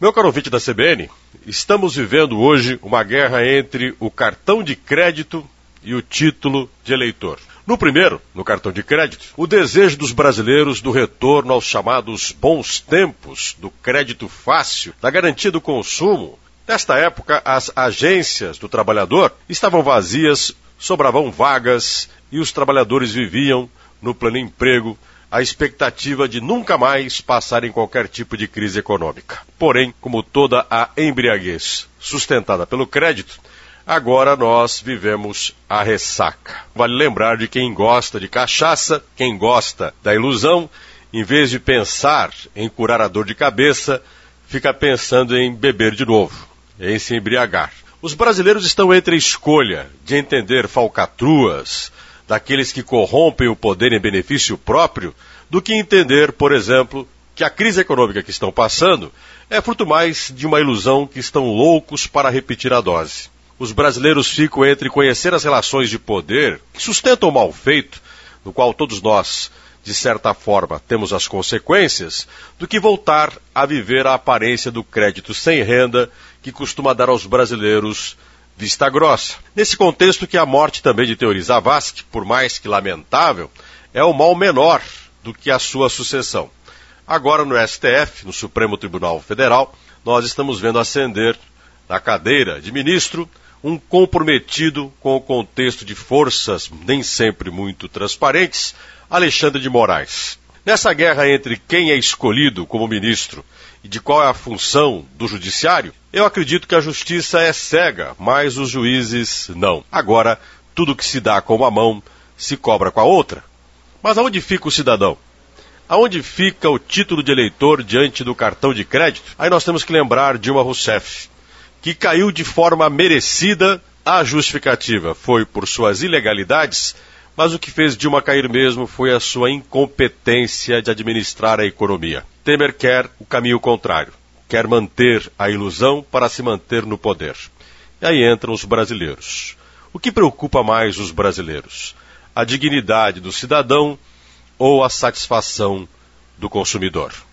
Meu caro ouvinte da CBN, estamos vivendo hoje uma guerra entre o cartão de crédito e o título de eleitor. No primeiro, no cartão de crédito, o desejo dos brasileiros do retorno aos chamados bons tempos, do crédito fácil, da garantia do consumo. Nesta época, as agências do trabalhador estavam vazias, sobravam vagas e os trabalhadores viviam no pleno emprego, a expectativa de nunca mais passar em qualquer tipo de crise econômica. Porém, como toda a embriaguez sustentada pelo crédito, agora nós vivemos a ressaca. Vale lembrar de quem gosta de cachaça, quem gosta da ilusão, em vez de pensar em curar a dor de cabeça, fica pensando em beber de novo, em se embriagar. Os brasileiros estão entre a escolha de entender falcatruas daqueles que corrompem o poder em benefício próprio, do que entender, por exemplo, que a crise econômica que estão passando é fruto mais de uma ilusão que estão loucos para repetir a dose. Os brasileiros ficam entre conhecer as relações de poder que sustentam o mal feito, no qual todos nós, de certa forma, temos as consequências, do que voltar a viver a aparência do crédito sem renda que costuma dar aos brasileiros vista grossa. Nesse contexto que a morte também de Teori Zavascki, por mais que lamentável, é o mal menor do que a sua sucessão. Agora no STF, no Supremo Tribunal Federal, nós estamos vendo ascender na cadeira de ministro um comprometido com o contexto de forças nem sempre muito transparentes, Alexandre de Moraes. Nessa guerra entre quem é escolhido como ministro e de qual é a função do judiciário, eu acredito que a justiça é cega, mas os juízes não. Agora, tudo que se dá com uma mão se cobra com a outra. Mas aonde fica o cidadão? Aonde fica o título de eleitor diante do cartão de crédito? Aí nós temos que lembrar Dilma Rousseff, que caiu de forma merecida. A justificativa foi por suas ilegalidades, mas o que fez Dilma cair mesmo foi a sua incompetência de administrar a economia. Temer quer o caminho contrário, quer manter a ilusão para se manter no poder. E aí entram os brasileiros. O que preocupa mais os brasileiros? A dignidade do cidadão ou a satisfação do consumidor?